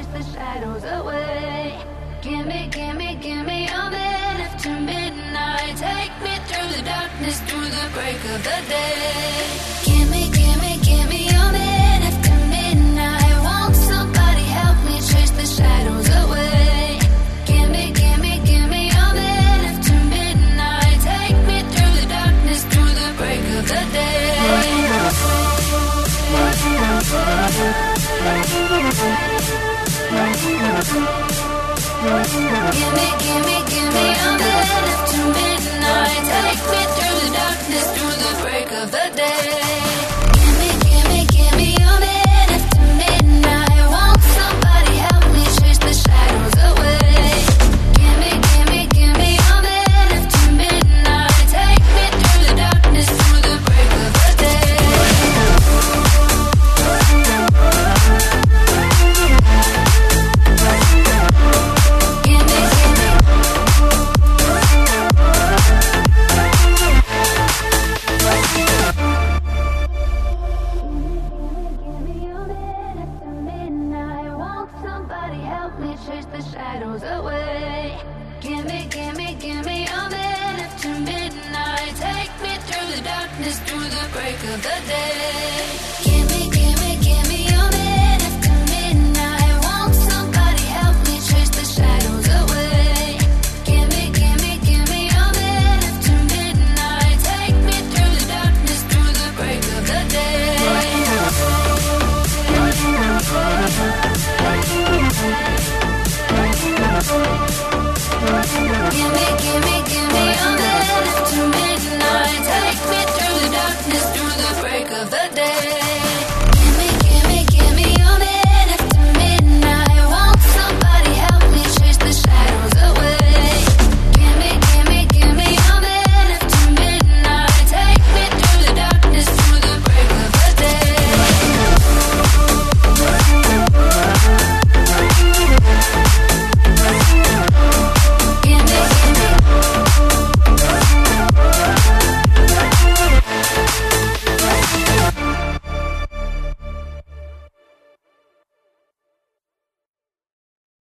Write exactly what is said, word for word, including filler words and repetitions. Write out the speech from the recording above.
chase the shadows away. Give me, give me, give me a minute to midnight. Take me through the darkness, through the break of the day. Give me, give me, give me a minute to midnight. Won't somebody help me chase the shadows away? Give me, give me, give me a minute to midnight. Take me through the darkness, through the break of the day. Give me, give me, give me a minute to midnight. Take me through the darkness, through the break of the day. Give me, give me, give me a minute to midnight. Won't somebody help me chase the shadows away? Give me, give me, give me a minute to midnight. Take me through the darkness, through the break of the day. Chase the shadows away. Give me, give me, give me a minute to midnight. Take me through the darkness, through the break of the day.